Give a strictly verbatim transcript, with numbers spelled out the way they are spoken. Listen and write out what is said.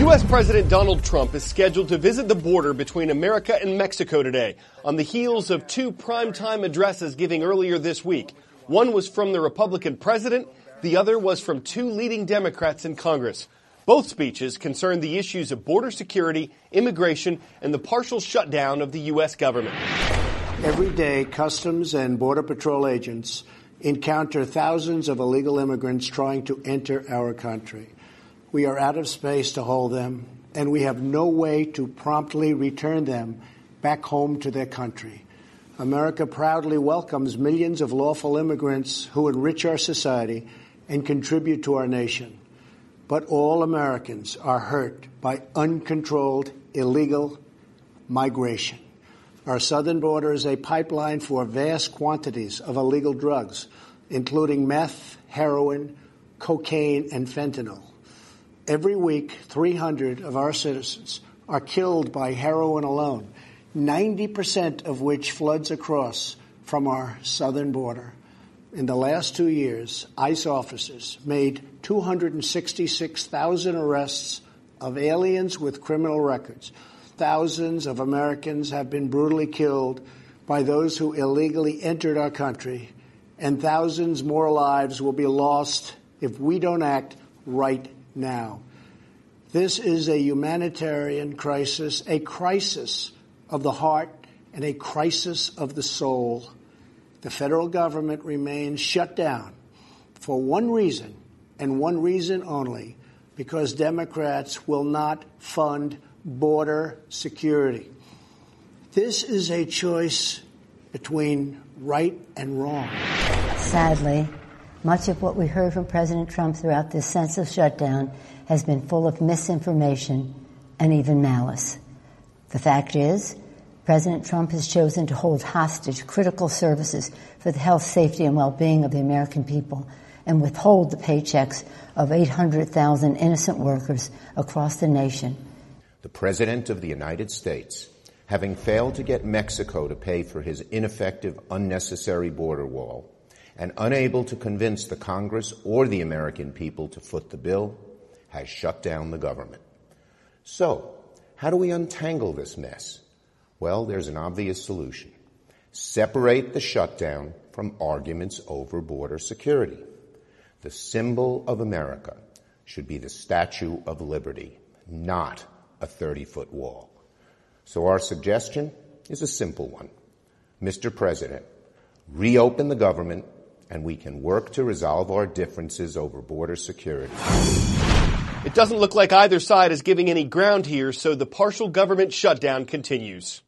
U S. President Donald Trump is scheduled to visit the border between America and Mexico today on the heels of two primetime addresses given earlier this week. One was from the Republican president. The other was from two leading Democrats in Congress. Both speeches concerned the issues of border security, immigration, and the partial shutdown of the U S government. Every day, Customs and Border Patrol agents encounter thousands of illegal immigrants trying to enter our country. We are out of space to hold them, and we have no way to promptly return them back home to their country. America proudly welcomes millions of lawful immigrants who enrich our society and contribute to our nation. But all Americans are hurt by uncontrolled illegal migration. Our southern border is a pipeline for vast quantities of illegal drugs, including meth, heroin, cocaine, and fentanyl. Every week, three hundred of our citizens are killed by heroin alone, ninety percent of which floods across from our southern border. In the last two years, ICE officers made two hundred sixty-six thousand arrests of aliens with criminal records. Thousands of Americans have been brutally killed by those who illegally entered our country, and thousands more lives will be lost if we don't act right now. This is a humanitarian crisis, a crisis of the heart and a crisis of the soul. The federal government remains shut down for one reason and one reason only, because Democrats will not fund border security. This is a choice between right and wrong. Sadly, much of what we heard from President Trump throughout this senseless shutdown has been full of misinformation and even malice. The fact is, President Trump has chosen to hold hostage critical services for the health, safety, and well-being of the American people and withhold the paychecks of eight hundred thousand innocent workers across the nation. The President of the United States, having failed to get Mexico to pay for his ineffective, unnecessary border wall, and unable to convince the Congress or the American people to foot the bill, has shut down the government. So, how do we untangle this mess? Well, there's an obvious solution. Separate the shutdown from arguments over border security. The symbol of America should be the Statue of Liberty, not a thirty-foot wall. So our suggestion is a simple one. Mister President, reopen the government and we can work to resolve our differences over border security. It doesn't look like either side is giving any ground here, so the partial government shutdown continues.